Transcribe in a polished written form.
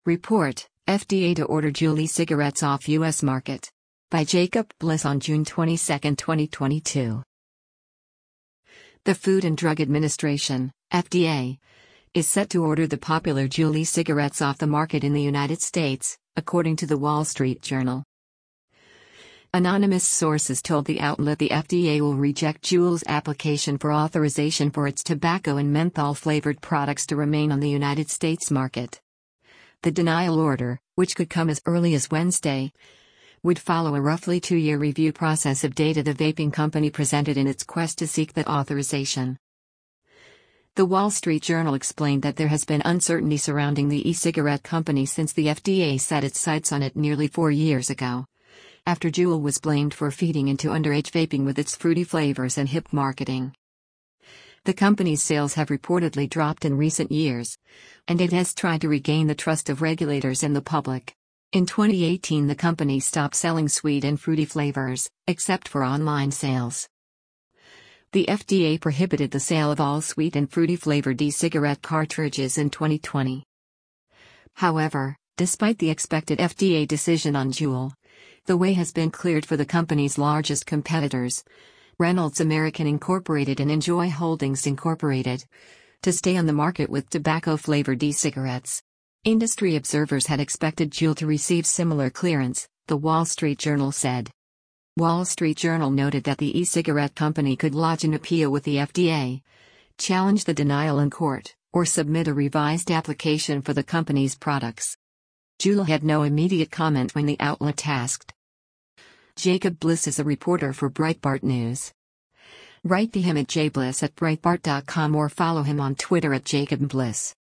Report, FDA to order Juul e-cigarettes off U.S. market. By Jacob Bliss on June 22, 2022. The Food and Drug Administration, FDA, is set to order the popular Juul e-cigarettes off the market in the United States, according to the Wall Street Journal. Anonymous sources told the outlet the FDA will reject Juul's application for authorization for its tobacco and menthol-flavored products to remain on the United States market. The denial order, which could come as early as Wednesday, would follow a roughly 2-year review process of data the vaping company presented in its quest to seek that authorization. The Wall Street Journal explained that there has been uncertainty surrounding the e-cigarette company since the FDA set its sights on it nearly 4 years ago, after Juul was blamed for feeding into underage vaping with its fruity flavors and hip marketing. The company's sales have reportedly dropped in recent years, and it has tried to regain the trust of regulators and the public. In 2018, the company stopped selling sweet and fruity flavors, except for online sales. The FDA prohibited the sale of all sweet and fruity flavored e-cigarette cartridges in 2020. However, despite the expected FDA decision on Juul, the way has been cleared for the company's largest competitors, Reynolds American Incorporated and Enjoy Holdings Incorporated, to stay on the market with tobacco-flavored e-cigarettes. Industry observers had expected Juul to receive similar clearance, the Wall Street Journal said. Wall Street Journal noted that the e-cigarette company could lodge an appeal with the FDA, challenge the denial in court, or submit a revised application for the company's products. Juul had no immediate comment when the outlet asked. Jacob Bliss is a reporter for Breitbart News. Write to him at jbliss@breitbart.com or follow him on Twitter at @JacobBliss.